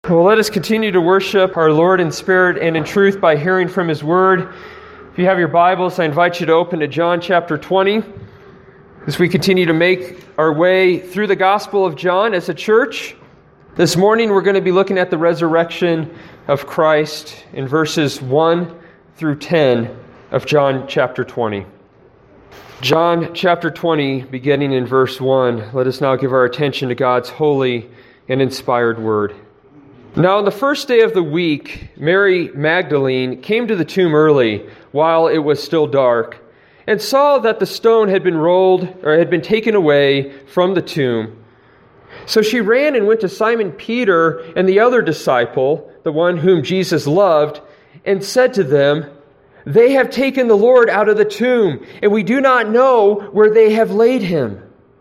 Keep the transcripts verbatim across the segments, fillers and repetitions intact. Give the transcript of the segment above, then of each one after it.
Well, let us continue to worship our Lord in spirit and in truth by hearing from His Word. If you have your Bibles, I invite you to open to John chapter twenty. As we continue to make our way through the Gospel of John as a church, this morning we're going to be looking at the resurrection of Christ in verses one through ten of John chapter twenty. John chapter twenty, beginning in verse one. Let us now give our attention to God's holy and inspired Word. Now on the first day of the week, Mary Magdalene came to the tomb early, while it was still dark, and saw that the stone had been rolled, or had been taken away from the tomb. So she ran and went to Simon Peter and the other disciple, the one whom Jesus loved, and said to them, "They have taken the Lord out of the tomb, and we do not know where they have laid him."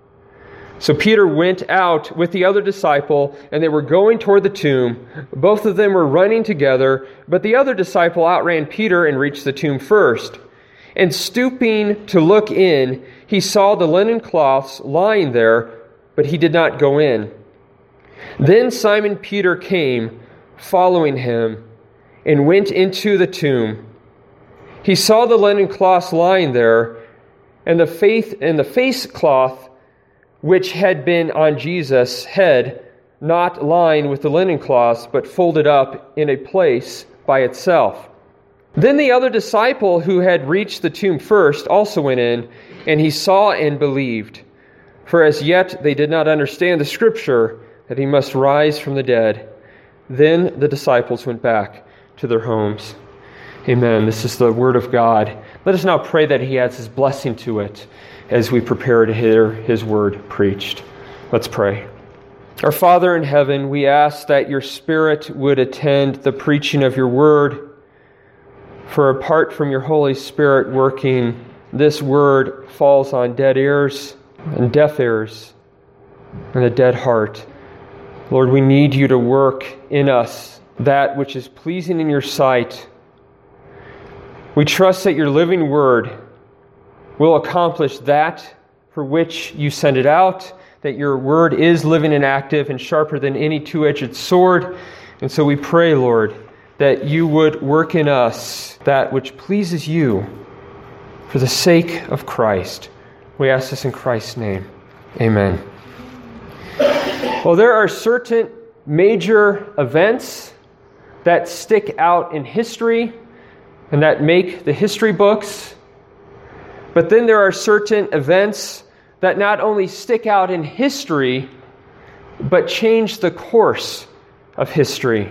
So Peter went out with the other disciple, and they were going toward the tomb. Both of them were running together, but the other disciple outran Peter and reached the tomb first. And stooping to look in, he saw the linen cloths lying there, but he did not go in. Then Simon Peter came, following him, and went into the tomb. He saw the linen cloths lying there, and the faith and the face cloth which had been on Jesus' head, not lying with the linen cloths, but folded up in a place by itself. Then the other disciple who had reached the tomb first also went in, and he saw and believed. For as yet they did not understand the scripture that he must rise from the dead. Then the disciples went back to their homes. Amen. This is the word of God. Let us now pray that He adds His blessing to it as we prepare to hear His word preached. Let's pray. Our Father in heaven, we ask that Your Spirit would attend the preaching of Your word. For apart from Your Holy Spirit working, this word falls on dead ears and deaf ears and a dead heart. Lord, we need You to work in us that which is pleasing in Your sight. We trust that Your living word will accomplish that for which You send it out, that Your word is living and active and sharper than any two-edged sword. And so we pray, Lord, that You would work in us that which pleases You for the sake of Christ. We ask this in Christ's name. Amen. Well, there are certain major events that stick out in history and that make the history books. But then there are certain events that not only stick out in history, but change the course of history.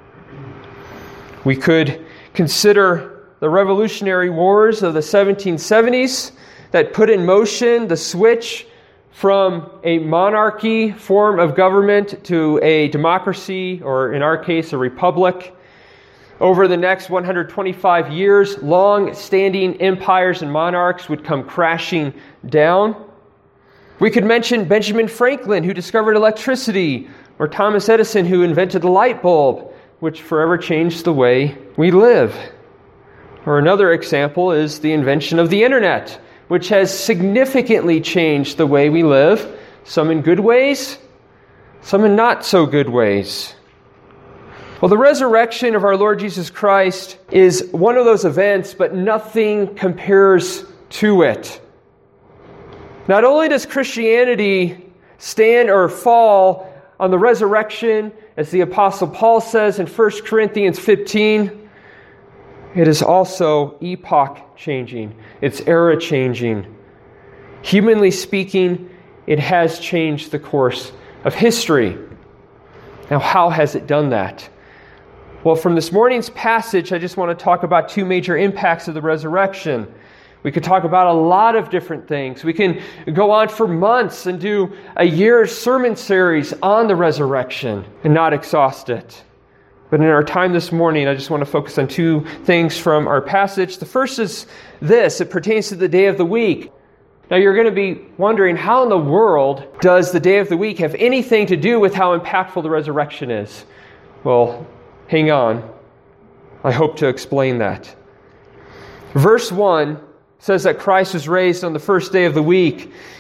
We could consider the Revolutionary Wars of the seventeen seventies that put in motion the switch from a monarchy form of government to a democracy, or in our case, a republic. Over the next one hundred twenty-five years, long-standing empires and monarchs would come crashing down. We could mention Benjamin Franklin, who discovered electricity, or Thomas Edison, who invented the light bulb, which forever changed the way we live. Or another example is the invention of the internet, which has significantly changed the way we live, some in good ways, some in not so good ways. Well, the resurrection of our Lord Jesus Christ is one of those events, but nothing compares to it. Not only does Christianity stand or fall on the resurrection, as the Apostle Paul says in First Corinthians fifteen, it is also epoch-changing. It's era-changing. Humanly speaking, it has changed the course of history. Now, how has it done that? Well, from this morning's passage, I just want to talk about two major impacts of the resurrection. We could talk about a lot of different things. We can go on for months and do a year's sermon series on the resurrection and not exhaust it. But in our time this morning, I just want to focus on two things from our passage. The first is this. It pertains to the day of the week. Now, you're going to be wondering, how in the world does the day of the week have anything to do with how impactful the resurrection is? Well, hang on. I hope to explain that. Verse one says that Christ was raised on the first day of the week.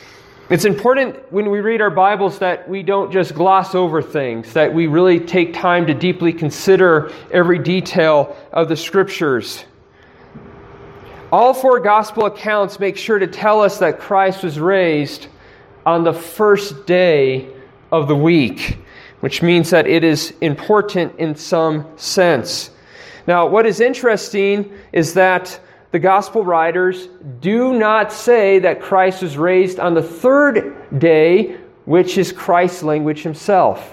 It's important when we read our Bibles that we don't just gloss over things, that we really take time to deeply consider every detail of the Scriptures. All four gospel accounts make sure to tell us that Christ was raised on the first day of the week, which means that it is important in some sense. Now, what is interesting is that the gospel writers do not say that Christ was raised on the third day, which is Christ's language himself.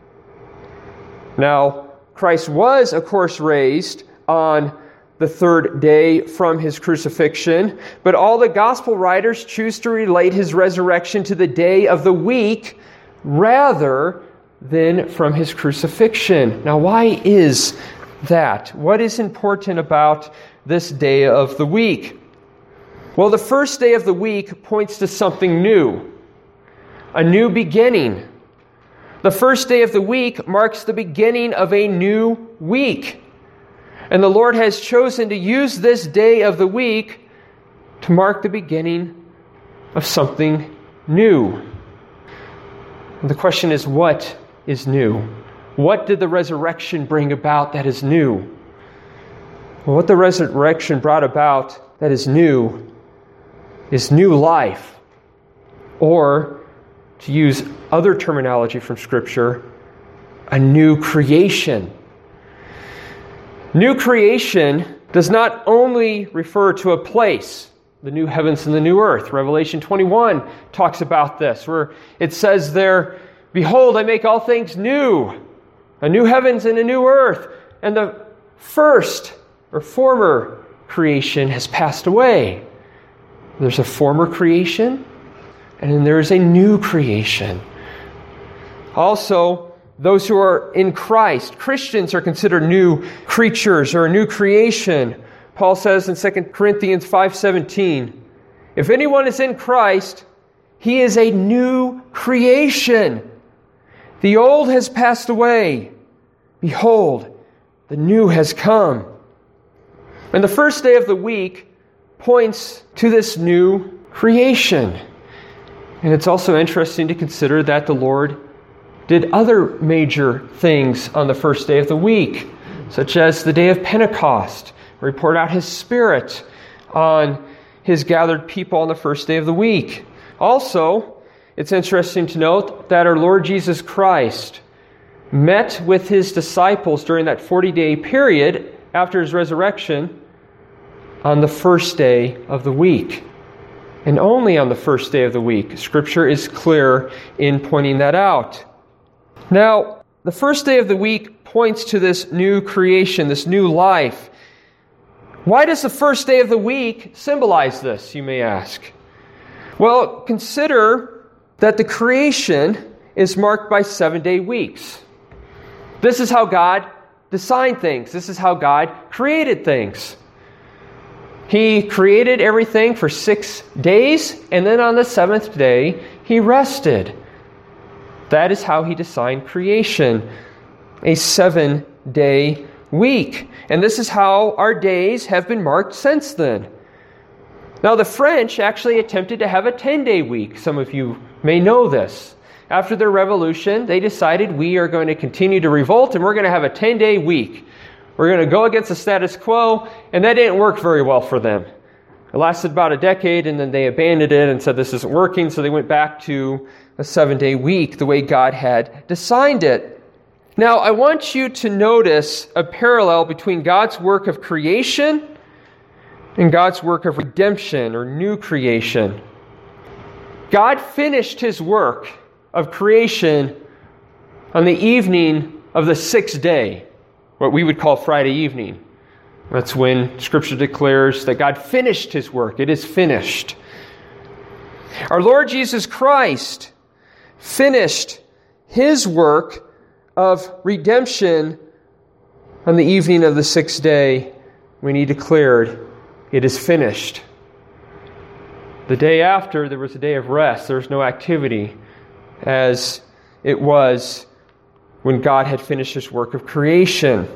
Now, Christ was, of course, raised on the third day from his crucifixion, but all the gospel writers choose to relate his resurrection to the day of the week rather than from his crucifixion. Now, why is that? What is important about this day of the week? Well, the first day of the week points to something new, a new beginning. The first day of the week marks the beginning of a new week. And the Lord has chosen to use this day of the week to mark the beginning of something new. And the question is, what is new? What did the resurrection bring about that is new? Well, what the resurrection brought about that is new is new life. Or, to use other terminology from Scripture, a new creation. New creation does not only refer to a place, the new heavens and the new earth. Revelation twenty-one talks about this, where it says there, "Behold, I make all things new, a new heavens and a new earth, and the first or former creation has passed away." There's a former creation, and then there is a new creation. Also, those who are in Christ, Christians, are considered new creatures or a new creation. Paul says in Second Corinthians five seventeen, "If anyone is in Christ, he is a new creation. The old has passed away. Behold, the new has come." And the first day of the week points to this new creation. And it's also interesting to consider that the Lord did other major things on the first day of the week, such as the day of Pentecost, where he poured out his Spirit on his gathered people on the first day of the week. Also, it's interesting to note that our Lord Jesus Christ met with his disciples during that forty-day period after his resurrection on the first day of the week. And only on the first day of the week. Scripture is clear in pointing that out. Now, the first day of the week points to this new creation, this new life. Why does the first day of the week symbolize this, you may ask? Well, consider that the creation is marked by seven-day weeks. This is how God designed things. This is how God created things. He created everything for six days, and then on the seventh day, he rested. That is how he designed creation, a seven-day week. And this is how our days have been marked since then. Now, the French actually attempted to have a ten-day week. Some of you may know this. After their revolution, they decided we are going to continue to revolt, and we're going to have a ten-day week. We're going to go against the status quo, and that didn't work very well for them. It lasted about a decade, and then they abandoned it and said this isn't working, so they went back to a seven-day week, the way God had designed it. Now, I want you to notice a parallel between God's work of creation and God's work of redemption or new creation. God finished his work of creation on the evening of the sixth day, what we would call Friday evening. That's when Scripture declares that God finished his work. It is finished. Our Lord Jesus Christ finished his work of redemption on the evening of the sixth day when he declared, "It is finished." The day after, there was a day of rest. There was no activity, as it was when God had finished his work of creation.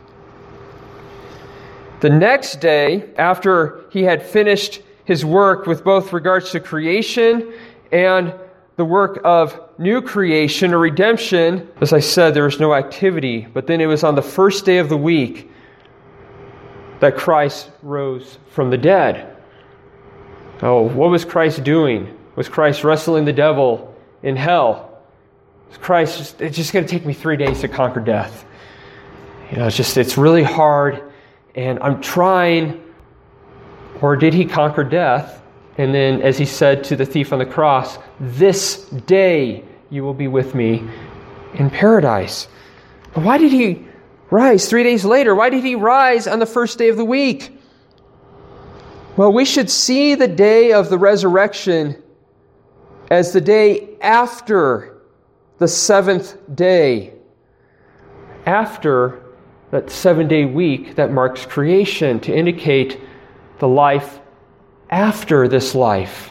The next day, after he had finished his work with both regards to creation and the work of new creation or redemption, as I said, there was no activity. But then it was on the first day of the week that Christ rose from the dead. Oh, what was Christ doing? Was Christ wrestling the devil in hell? Was Christ just, it's just going to take me three days to conquer death. You know, it's just, it's really hard, and I'm trying. Or did he conquer death? And then, as he said to the thief on the cross, this day you will be with me in paradise. But why did he rise three days later? Why did he rise on the first day of the week? Well, we should see the day of the resurrection as the day after the seventh day. After that seven-day week that marks creation, to indicate the life after this life.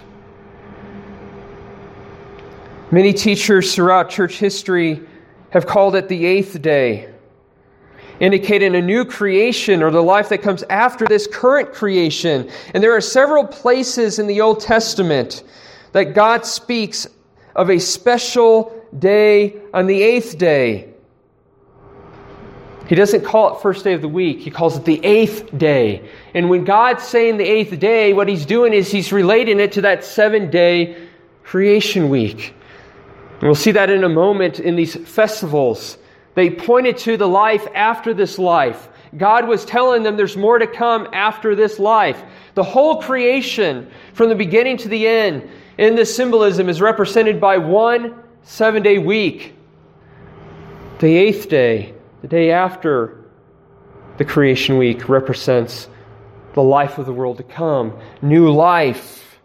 Many teachers throughout church history have called it the eighth day, indicating a new creation or the life that comes after this current creation. And there are several places in the Old Testament that God speaks of a special day on the eighth day. He doesn't call it first day of the week. He calls it the eighth day. And when God's saying the eighth day, what he's doing is he's relating it to that seven-day creation week. And we'll see that in a moment in these festivals. They pointed to the life after this life. God was telling them there's more to come after this life. The whole creation, from the beginning to the end, in this symbolism is represented by one seven-day week. The eighth day, the day after the creation week, represents the life of the world to come. New life.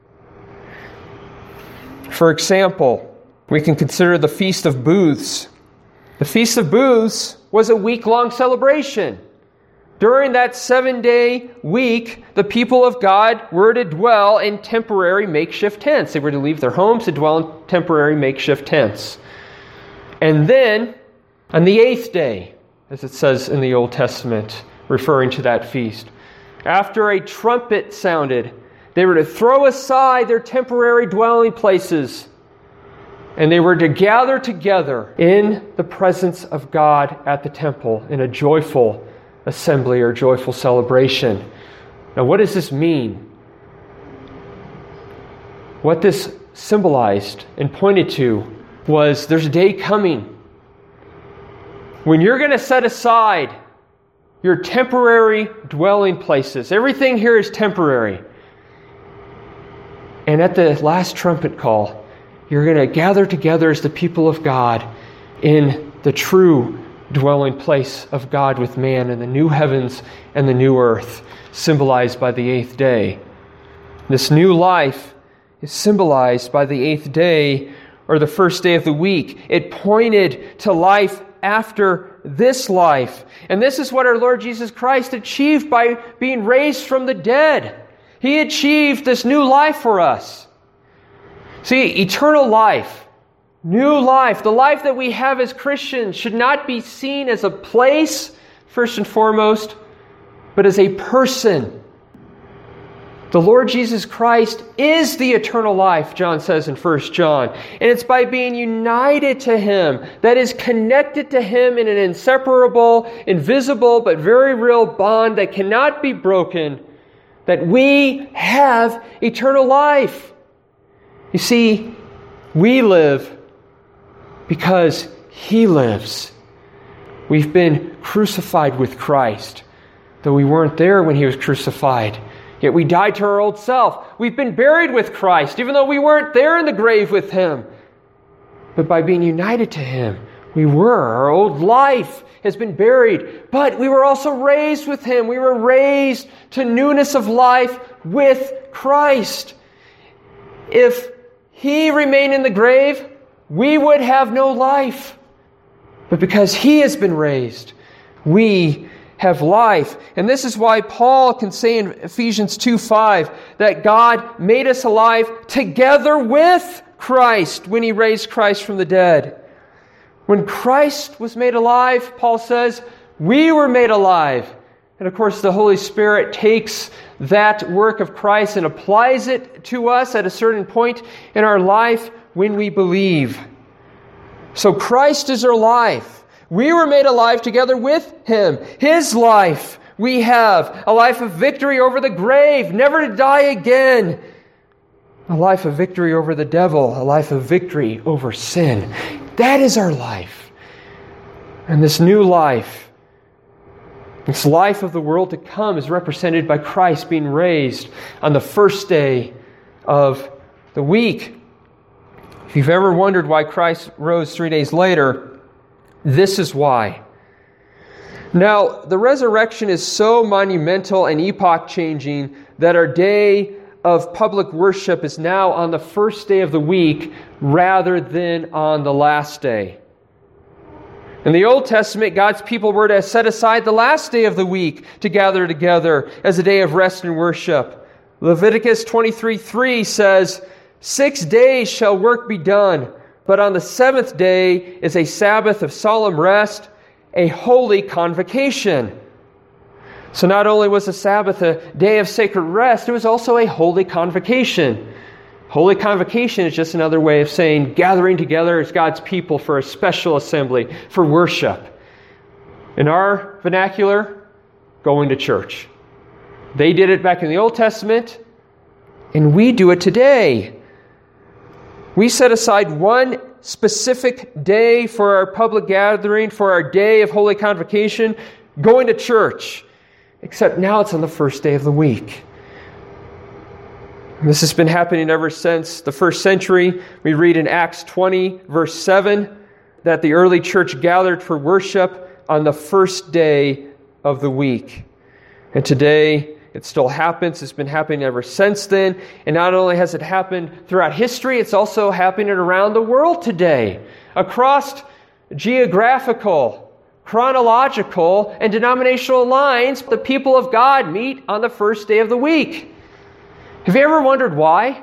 For example, we can consider the Feast of Booths. The Feast of Booths was a week-long celebration. During that seven-day week, the people of God were to dwell in temporary makeshift tents. They were to leave their homes to dwell in temporary makeshift tents. And then, on the eighth day, as it says in the Old Testament, referring to that feast, after a trumpet sounded, they were to throw aside their temporary dwelling places, and they were to gather together in the presence of God at the temple in a joyful assembly or joyful celebration. Now, what does this mean? What this symbolized and pointed to was there's a day coming when you're going to set aside your temporary dwelling places. Everything here is temporary. And at the last trumpet call, you're going to gather together as the people of God in the true dwelling place of God with man in the new heavens and the new earth, symbolized by the eighth day. This new life is symbolized by the eighth day, or the first day of the week. It pointed to life after this life. And this is what our Lord Jesus Christ achieved by being raised from the dead. He achieved this new life for us. See, eternal life, new life, the life that we have as Christians should not be seen as a place, first and foremost, but as a person. The Lord Jesus Christ is the eternal life, John says in First John. And it's by being united to Him, that is connected to Him in an inseparable, invisible, but very real bond that cannot be broken, that we have eternal life. You see, we live because He lives. We've been crucified with Christ, though we weren't there when He was crucified. Yet we died to our old self. We've been buried with Christ, even though we weren't there in the grave with Him. But by being united to Him, we were. Our old life has been buried. But we were also raised with Him. We were raised to newness of life with Christ. If He remained in the grave, we would have no life. But because He has been raised, we have life. And this is why Paul can say in Ephesians two five that God made us alive together with Christ when He raised Christ from the dead. When Christ was made alive, Paul says, we were made alive And of course, the Holy Spirit takes that work of Christ and applies it to us at a certain point in our life when we believe. So Christ is our life. We were made alive together with Him. His life we have. A life of victory over the grave, never to die again. A life of victory over the devil. A life of victory over sin. That is our life. And this new life, this life of the world to come, is represented by Christ being raised on the first day of the week. If you've ever wondered why Christ rose three days later, this is why. Now, the resurrection is so monumental and epoch-changing that our day of public worship is now on the first day of the week rather than on the last day. In the Old Testament, God's people were to set aside the last day of the week to gather together as a day of rest and worship. Leviticus twenty-three three says, "Six days shall work be done, but on the seventh day is a Sabbath of solemn rest, a holy convocation." So not only was the Sabbath a day of sacred rest, it was also a holy convocation. Holy convocation is just another way of saying gathering together as God's people for a special assembly, for worship. In our vernacular, going to church. They did it back in the Old Testament, and we do it today. We set aside one specific day for our public gathering, for our day of holy convocation, going to church. Except now it's on the first day of the week. And this has been happening ever since the first century. We read in Acts twenty, verse seven, that the early church gathered for worship on the first day of the week. And today, it still happens. It's been happening ever since then. And not only has it happened throughout history, it's also happening around the world today. Across geographical, chronological, and denominational lines, the people of God meet on the first day of the week. Have you ever wondered why?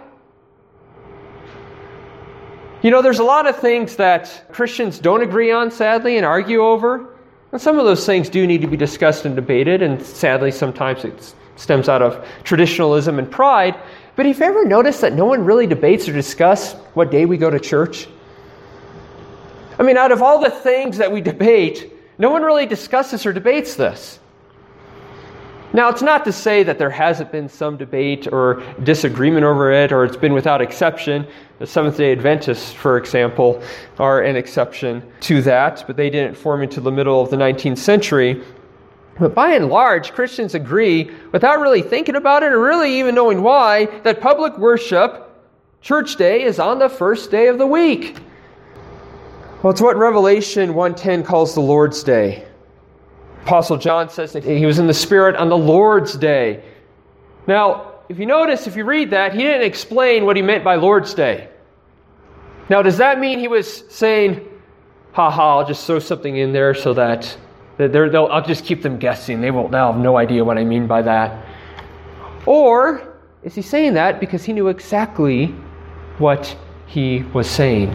You know, there's a lot of things that Christians don't agree on, sadly, and argue over. And some of those things do need to be discussed and debated, and sadly, sometimes it stems out of traditionalism and pride. But have you ever noticed that no one really debates or discusses what day we go to church? I mean, out of all the things that we debate, no one really discusses or debates this. Now, it's not to say that there hasn't been some debate or disagreement over it, or it's been without exception. The Seventh-day Adventists, for example, are an exception to that, but they didn't form until the middle of the nineteenth century. But by and large, Christians agree, without really thinking about it or really even knowing why, that public worship, church day, is on the first day of the week. Well, it's what Revelation one ten calls the Lord's Day. Apostle John says that he was in the Spirit on the Lord's Day. Now, if you notice, if you read that, he didn't explain what he meant by Lord's Day. Now, does that mean he was saying, ha ha, I'll just throw something in there so that they're, they'll, I'll just keep them guessing. They won't, they'll have no idea what I mean by that. Or is he saying that because he knew exactly what he was saying?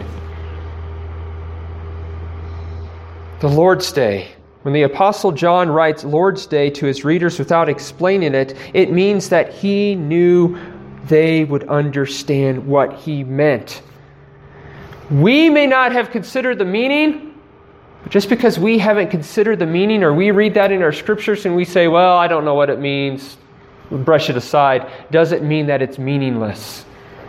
The Lord's Day. When the Apostle John writes Lord's Day to his readers without explaining it, it means that he knew they would understand what he meant. We may not have considered the meaning, but just because we haven't considered the meaning, or we read that in our scriptures and we say, well, I don't know what it means, we'll brush it aside, doesn't mean that it's meaningless.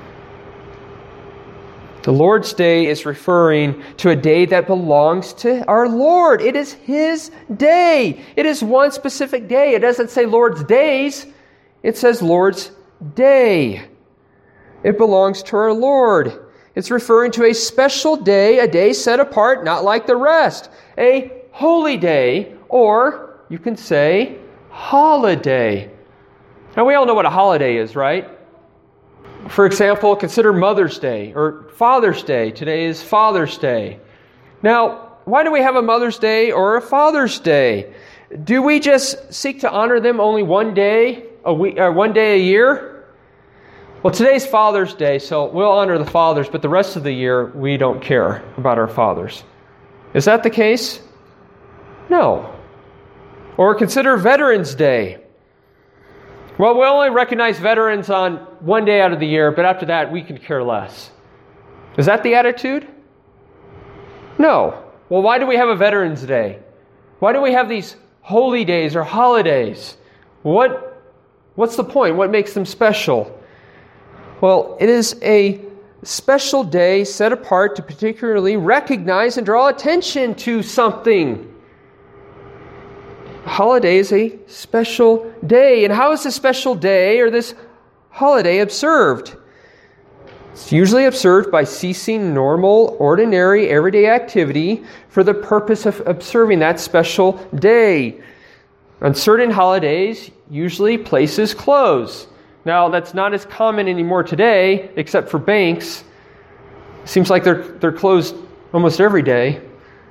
The Lord's Day is referring to a day that belongs to our Lord. It is His day. It is one specific day. It doesn't say Lord's days. It says Lord's Day. It belongs to our Lord. It's referring to a special day, a day set apart, not like the rest. A holy day, or you can say holiday. Now we all know what a holiday is, right? For example, consider Mother's Day or Father's Day. Today is Father's Day. Now, why do we have a Mother's Day or a Father's Day? Do we just seek to honor them only one day a week, or one day a year? Well, today's Father's Day, so we'll honor the fathers, but the rest of the year we don't care about our fathers. Is that the case? No. Or consider Veterans Day. Well, we only recognize veterans on one day out of the year, but after that, we could care less. Is that the attitude? No. Well, why do we have a Veterans Day? Why do we have these holy days or holidays? What, what's the point? What makes them special? Well, it is a special day set apart to particularly recognize and draw attention to something. Holiday is a special day. And how is this special day or this holiday observed? It's usually observed by ceasing normal, ordinary, everyday activity for the purpose of observing that special day. On certain holidays, usually places close. Now, that's not as common anymore today, except for banks. Seems like they're they're closed almost every day.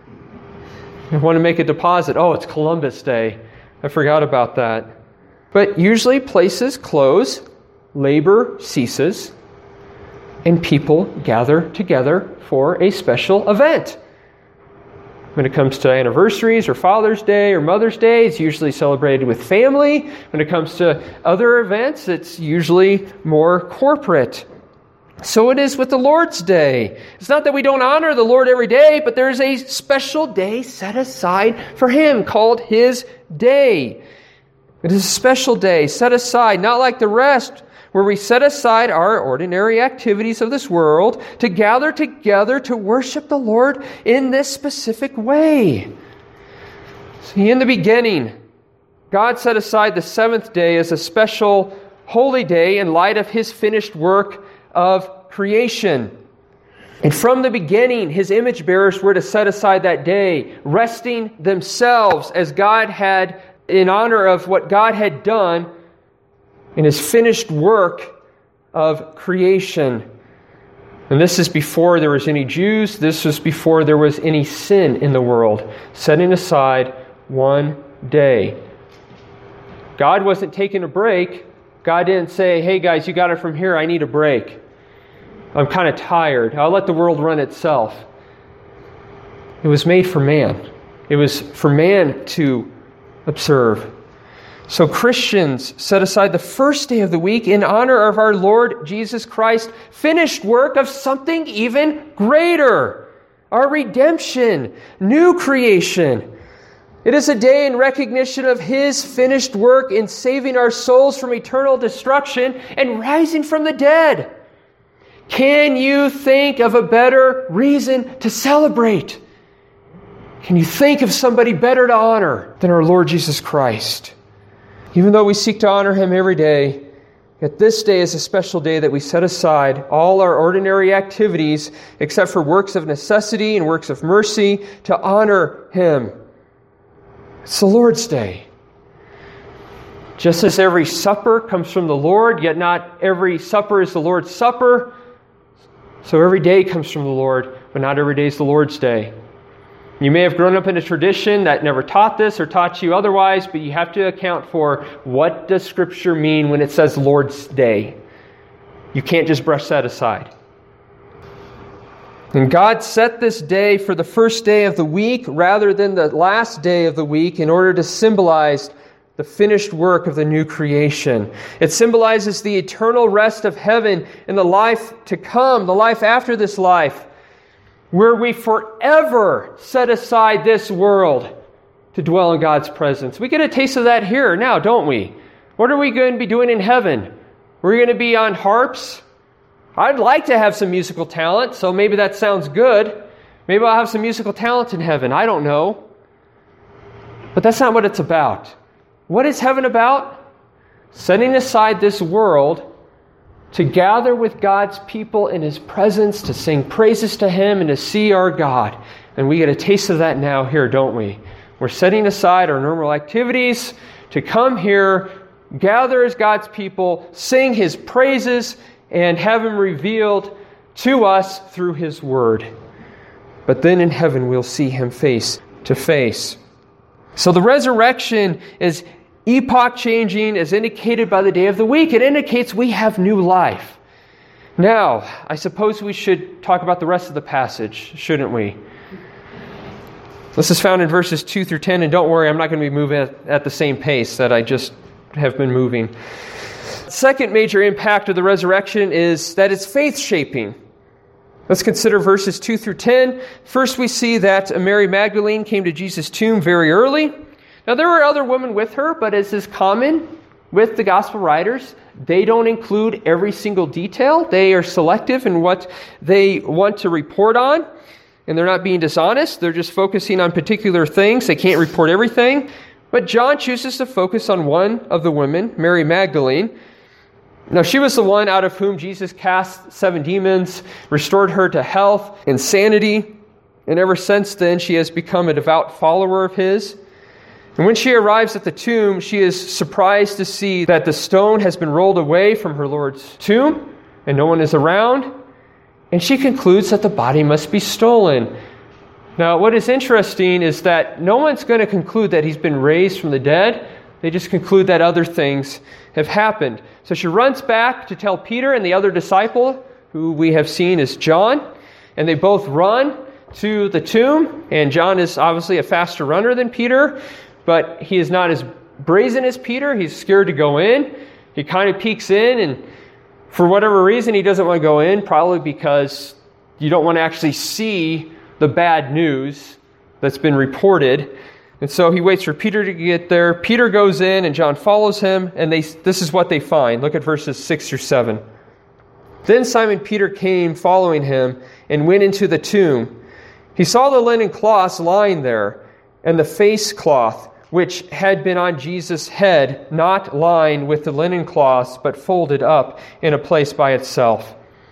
I want to make a deposit. Oh, it's Columbus Day. I forgot about that. But usually places close, labor ceases, and people gather together for a special event. When it comes to anniversaries or Father's Day or Mother's Day, it's usually celebrated with family. When it comes to other events, it's usually more corporate. So it is with the Lord's Day. It's not that we don't honor the Lord every day, but there is a special day set aside for Him called His Day. It is a special day set aside, not like the rest, where we set aside our ordinary activities of this world to gather together to worship the Lord in this specific way. See, in the beginning, God set aside the seventh day as a special holy day in light of His finished work of creation. And from the beginning, His image bearers were to set aside that day, resting themselves as God had, in honor of what God had done in His finished work of creation. And this is before there was any Jews. This was before there was any sin in the world. Setting aside one day. God wasn't taking a break. God didn't say, hey guys, you got it from here. I need a break. I'm kind of tired. I'll let the world run itself. It was made for man. It was for man to observe. So Christians set aside the first day of the week in honor of our Lord Jesus Christ's finished work of something even greater. Our redemption, new creation. It is a day in recognition of His finished work in saving our souls from eternal destruction and rising from the dead. Can you think of a better reason to celebrate? Can you think of somebody better to honor than our Lord Jesus Christ? Even though we seek to honor Him every day, yet this day is a special day that we set aside all our ordinary activities except for works of necessity and works of mercy to honor Him. It's the Lord's Day. Just as every supper comes from the Lord, yet not every supper is the Lord's Supper, so every day comes from the Lord, but not every day is the Lord's Day. You may have grown up in a tradition that never taught this or taught you otherwise, but you have to account for what does Scripture mean when it says Lord's Day. You can't just brush that aside. And God set this day for the first day of the week rather than the last day of the week in order to symbolize the finished work of the new creation. It symbolizes the eternal rest of heaven and the life to come, the life after this life, where we forever set aside this world to dwell in God's presence. We get a taste of that here now, don't we? What are we going to be doing in heaven? We're going to be on harps. I'd like to have some musical talent, so maybe that sounds good. Maybe I'll have some musical talent in heaven. I don't know. But that's not what it's about. What is heaven about? Setting aside this world to gather with God's people in His presence, to sing praises to Him, and to see our God. And we get a taste of that now here, don't we? We're setting aside our normal activities to come here, gather as God's people, sing His praises, and have Him revealed to us through His Word. But then in heaven we'll see Him face to face. So the resurrection is epoch-changing, as indicated by the day of the week. It indicates we have new life. Now, I suppose we should talk about the rest of the passage, shouldn't we? This is found in verses two through ten, and don't worry, I'm not going to be moving at, at the same pace that I just have been moving. Second major impact of the resurrection is that it's faith-shaping. Let's consider verses two through ten. First, we see that Mary Magdalene came to Jesus' tomb very early. Now, there were other women with her, but as is common with the gospel writers, they don't include every single detail. They are selective in what they want to report on, and they're not being dishonest. They're just focusing on particular things. They can't report everything. But John chooses to focus on one of the women, Mary Magdalene. Now, she was the one out of whom Jesus cast seven demons, restored her to health and sanity, and ever since then she has become a devout follower of his. And when she arrives at the tomb, she is surprised to see that the stone has been rolled away from her Lord's tomb, and no one is around, and she concludes that the body must be stolen. Now, what is interesting is that no one's going to conclude that he's been raised from the dead. They just conclude that other things have happened. So she runs back to tell Peter and the other disciple, who we have seen is John, and they both run to the tomb. And John is obviously a faster runner than Peter, but he is not as brazen as Peter. He's scared to go in. He kind of peeks in, and for whatever reason, he doesn't want to go in, probably because you don't want to actually see the bad news that's been reported. And so he waits for Peter to get there. Peter goes in, and John follows him, and they this is what they find. Look at verses six through seven. Then Simon Peter came following him and went into the tomb. He saw the linen cloths lying there, and the face cloth, which had been on Jesus' head, not lying with the linen cloths, but folded up in a place by itself.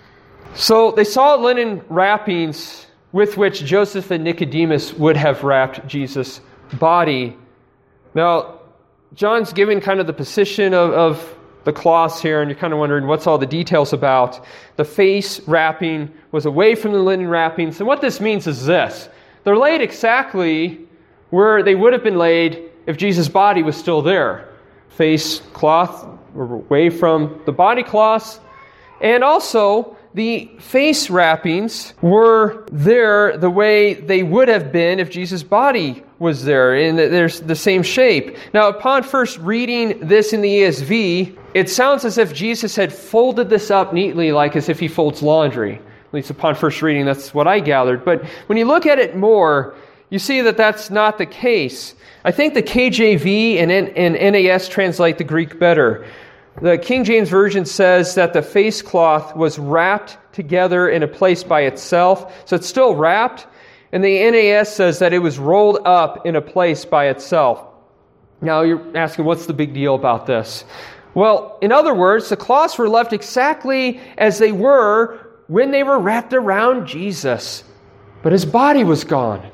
So they saw linen wrappings with which Joseph and Nicodemus would have wrapped Jesus' body. Now, John's given kind of the position of, of the cloths here, and you're kind of wondering what's all the details about. The face wrapping was away from the linen wrappings, and what this means is this. They're laid exactly where they would have been laid if Jesus' body was still there. Face cloth away from the body cloths, and also the face wrappings were there the way they would have been if Jesus' body was there, in there's the same shape. Now, upon first reading this in the E S V, it sounds as if Jesus had folded this up neatly, like as if he folds laundry. At least upon first reading, that's what I gathered. But when you look at it more, you see that that's not the case. I think the K J V and N A S translate the Greek better. The King James Version says that the face cloth was wrapped together in a place by itself. So it's still wrapped. And the N A S says that it was rolled up in a place by itself. Now you're asking, what's the big deal about this? Well, in other words, the cloths were left exactly as they were when they were wrapped around Jesus. But his body was gone.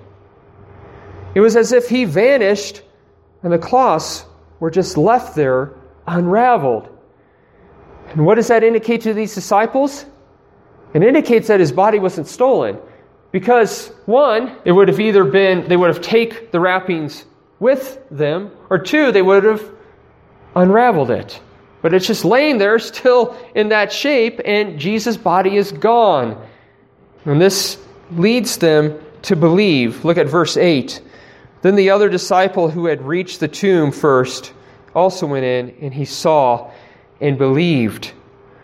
It was as if he vanished and the cloths were just left there unraveled. And what does that indicate to these disciples? It indicates that his body wasn't stolen. Because, one, it would have either been, they would have taken the wrappings with them, or two, they would have unraveled it. But it's just laying there still in that shape, and Jesus' body is gone. And this leads them to believe. Look at verse eight. Then the other disciple who had reached the tomb first also went in, and he saw and believed.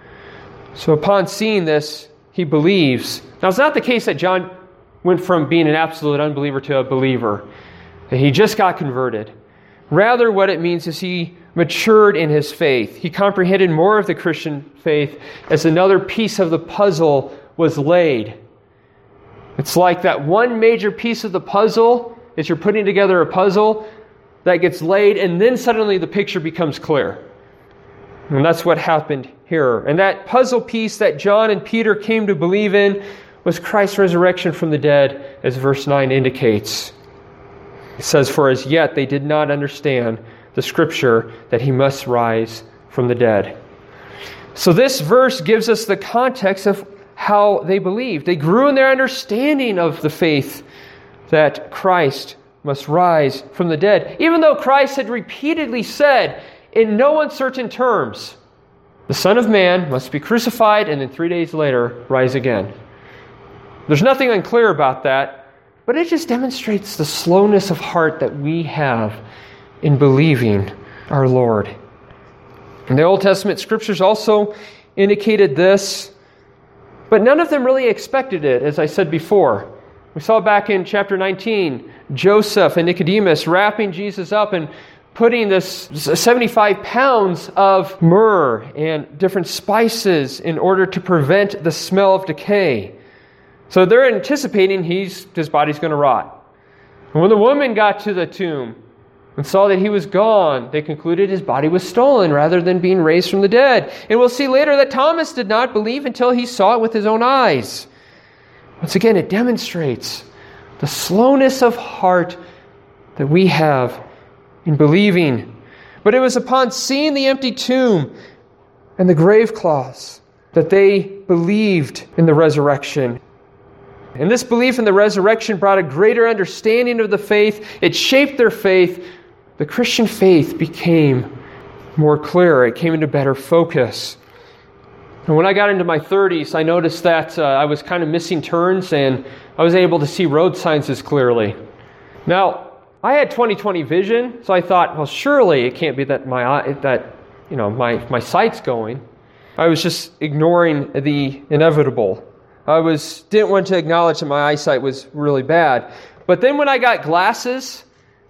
So upon seeing this, he believes. Now, it's not the case that John went from being an absolute unbeliever to a believer, that he just got converted. Rather, what it means is he matured in his faith. He comprehended more of the Christian faith as another piece of the puzzle was laid. It's like that one major piece of the puzzle, as you're putting together a puzzle, that gets laid, and then suddenly the picture becomes clear. And that's what happened here. And that puzzle piece that John and Peter came to believe in was Christ's resurrection from the dead, as verse nine indicates. It says, "For as yet they did not understand the scripture that he must rise from the dead." So this verse gives us the context of how they believed. They grew in their understanding of the faith that Christ must rise from the dead. Even though Christ had repeatedly said, in no uncertain terms, the Son of Man must be crucified and then three days later rise again. There's nothing unclear about that. but it just demonstrates the slowness of heart that we have in believing our Lord. And the Old Testament scriptures also indicated this, but none of them really expected it, as I said before. We saw back in chapter nineteen, Joseph and Nicodemus wrapping Jesus up and putting this seventy-five pounds of myrrh and different spices in order to prevent the smell of decay. So they're anticipating he's, his body's going to rot. And when the woman got to the tomb and saw that he was gone, they concluded his body was stolen rather than being raised from the dead. And we'll see later that Thomas did not believe until he saw it with his own eyes. Once again, it demonstrates the slowness of heart that we have in believing. But it was upon seeing the empty tomb and the grave cloths that they believed in the resurrection. And this belief in the resurrection brought a greater understanding of the faith. It shaped their faith. The Christian faith became more clear. It came into better focus. And when I got into my thirties, I noticed that uh, I was kind of missing turns and I was able to see road signs as clearly. Now, I had twenty twenty vision, so I thought, well, surely it can't be that my eye, that you know my my sight's going. I was just ignoring the inevitable. I was didn't want to acknowledge that my eyesight was really bad. But then when I got glasses,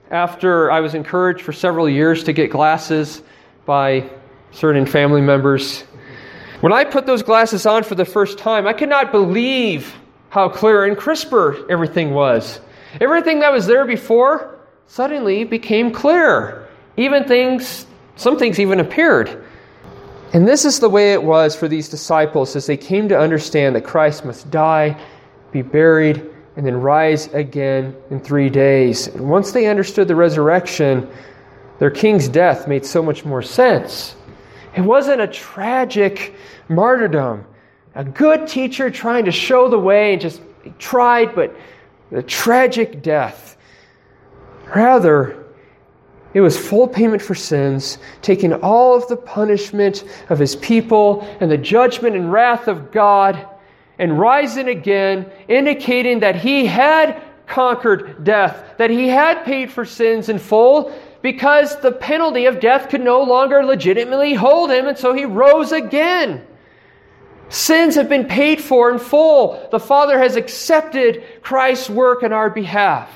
after I was encouraged for several years to get glasses by certain family members, when I put those glasses on for the first time, I could not believe how clear and crisper everything was. Everything that was there before suddenly became clear. Even things, some things even appeared. And this is the way it was for these disciples as they came to understand that Christ must die, be buried, and then rise again in three days. And once they understood the resurrection, their king's death made so much more sense. It wasn't a tragic martyrdom, a good teacher trying to show the way and just tried, but a tragic death. Rather, it was full payment for sins, taking all of the punishment of his people and the judgment and wrath of God, and rising again, indicating that he had conquered death, that he had paid for sins in full, because the penalty of death could no longer legitimately hold him, and so he rose again. Sins have been paid for in full. The Father has accepted Christ's work on our behalf.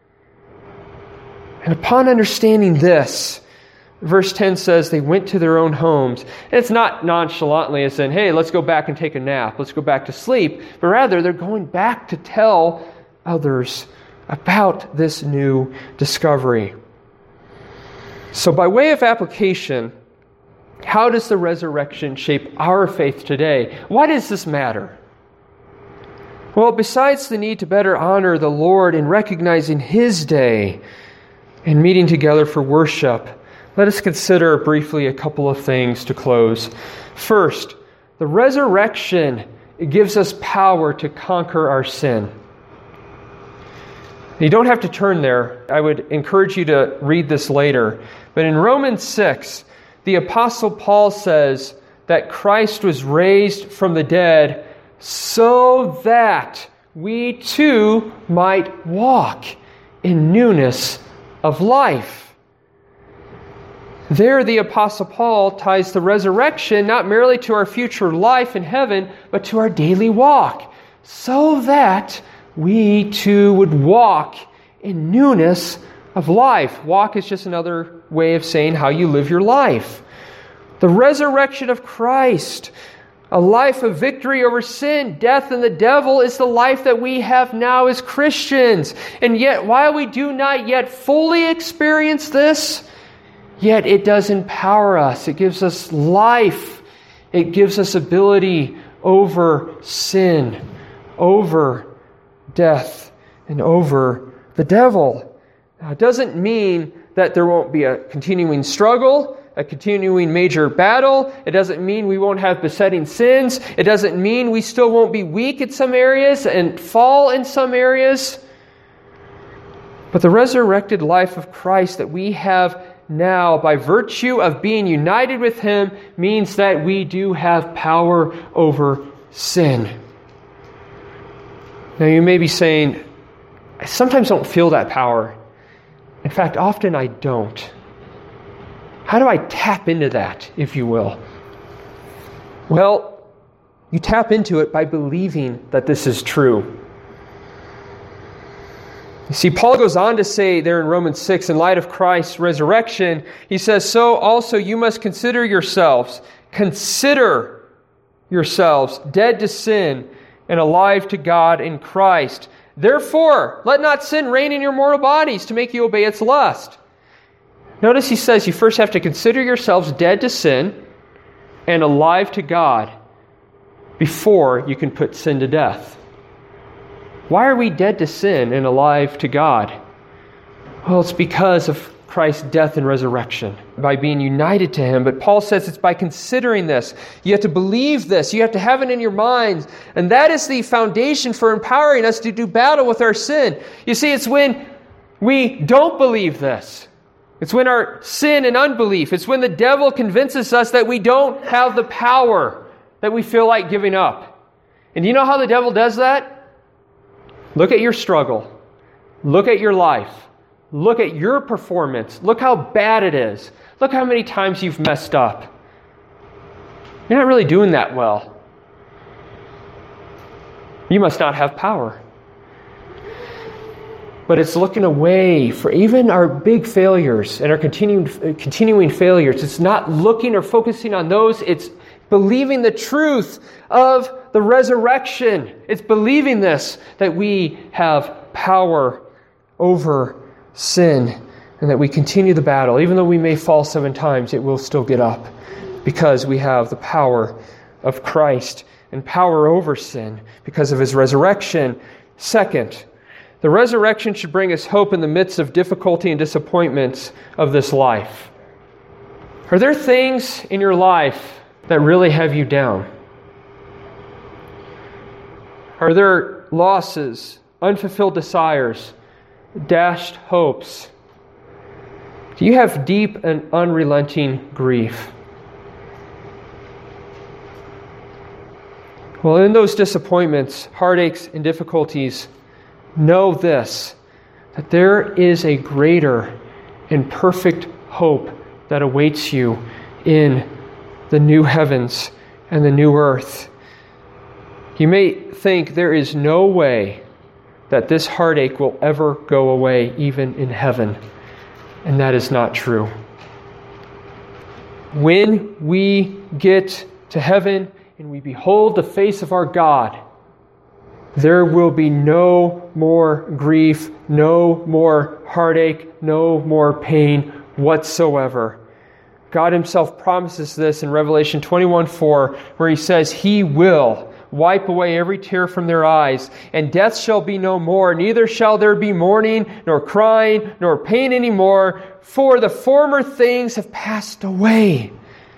And upon understanding this, verse ten says they went to their own homes. And it's not nonchalantly as in, hey, let's go back and take a nap. Let's go back to sleep. But rather, they're going back to tell others about this new discovery. So by way of application, how does the resurrection shape our faith today? Why does this matter? Well, besides the need to better honor the Lord in recognizing His day and meeting together for worship, let us consider briefly a couple of things to close. First, the resurrection gives us power to conquer our sin. You don't have to turn there. I would encourage you to read this later. But in Romans six, the Apostle Paul says that Christ was raised from the dead so that we too might walk in newness of life. There, the Apostle Paul ties the resurrection not merely to our future life in heaven, but to our daily walk, so that we too would walk in newness of life. Walk is just another way of saying how you live your life. The resurrection of Christ, a life of victory over sin, death, and the devil, is the life that we have now as Christians. And yet, while we do not yet fully experience this, yet it does empower us. It gives us life. It gives us ability over sin, over death, and over the devil. Now, it doesn't mean that there won't be a continuing struggle, a continuing major battle. It doesn't mean we won't have besetting sins. It doesn't mean we still won't be weak in some areas and fall in some areas. But the resurrected life of Christ that we have now, by virtue of being united with Him, means that we do have power over sin. Now you may be saying, I sometimes don't feel that power. In fact, often I don't. How do I tap into that, if you will? Well, you tap into it by believing that this is true. You see, Paul goes on to say there in Romans six, in light of Christ's resurrection, he says, so also you must consider yourselves, consider yourselves dead to sin and alive to God in Christ. Therefore, let not sin reign in your mortal bodies to make you obey its lust. Notice he says you first have to consider yourselves dead to sin and alive to God before you can put sin to death. Why are we dead to sin and alive to God? Well, it's because of Christ's death and resurrection, by being united to Him. But Paul says it's by considering this. You have to believe this. You have to have it in your minds. And that is the foundation for empowering us to do battle with our sin. You see, it's when we don't believe this. It's when our sin and unbelief, it's when the devil convinces us that we don't have the power, that we feel like giving up. And you know how the devil does that? Look at your struggle. Look at your life. Look at your performance. Look how bad it is. Look how many times you've messed up. You're not really doing that well. You must not have power. But it's looking away for even our big failures and our continuing, continuing failures. It's not looking or focusing on those. It's believing the truth of the resurrection. It's believing this, that we have power over sin and that we continue the battle. Even though we may fall seven times, it will still get up because we have the power of Christ and power over sin because of His resurrection. Second, the resurrection should bring us hope in the midst of difficulty and disappointments of this life. Are there things in your life that really have you down? Are there losses, unfulfilled desires, dashed hopes? Do you have deep and unrelenting grief? Well, in those disappointments, heartaches, and difficulties, know this, that there is a greater and perfect hope that awaits you in the new heavens and the new earth. You may think there is no way that this heartache will ever go away, even in heaven. And that is not true. When we get to heaven and we behold the face of our God, there will be no more grief, no more heartache, no more pain whatsoever. God Himself promises this in Revelation twenty-one four, where He says, He will wipe away every tear from their eyes, and death shall be no more, neither shall there be mourning, nor crying, nor pain any more, for the former things have passed away.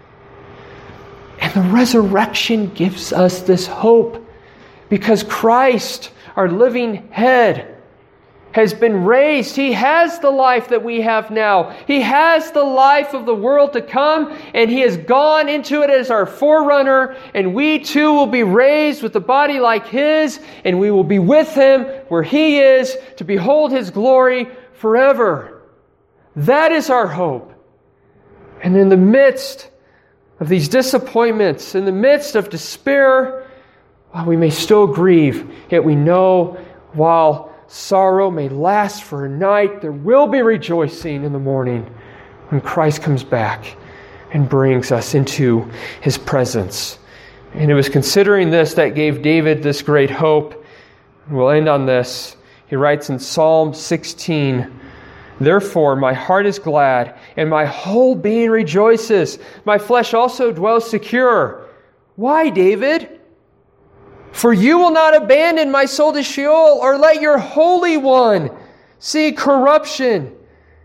And the resurrection gives us this hope, because Christ, our living head, has been raised. He has the life that we have now. He has the life of the world to come, and He has gone into it as our forerunner, and we too will be raised with a body like His, and we will be with Him where He is to behold His glory forever. That is our hope. And in the midst of these disappointments, in the midst of despair, while we may still grieve, yet we know while sorrow may last for a night, there will be rejoicing in the morning when Christ comes back and brings us into His presence. And it was considering this that gave David this great hope. We'll end on this. He writes in Psalm sixteen, Therefore my heart is glad, and my whole being rejoices. My flesh also dwells secure. Why, David? For you will not abandon my soul to Sheol, or let your Holy One see corruption.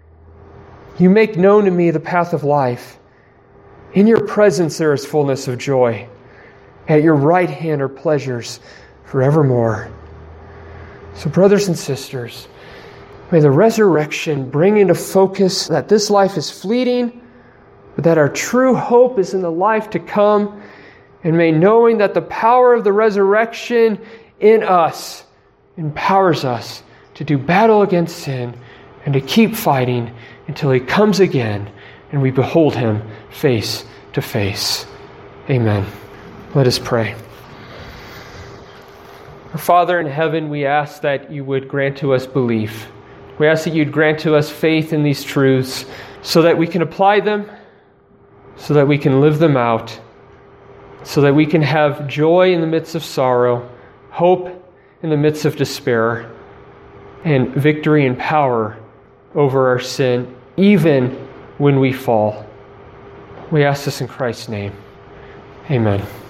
You make known to me the path of life. In your presence there is fullness of joy. At your right hand are pleasures forevermore. So, brothers and sisters, may the resurrection bring into focus that this life is fleeting, but that our true hope is in the life to come. And may knowing that the power of the resurrection in us empowers us to do battle against sin and to keep fighting until he comes again and we behold him face to face. Amen. Let us pray. Our Father in heaven, we ask that you would grant to us belief. We ask that you'd grant to us faith in these truths so that we can apply them, so that we can live them out, so that we can have joy in the midst of sorrow, hope in the midst of despair, and victory and power over our sin, even when we fall. We ask this in Christ's name. Amen.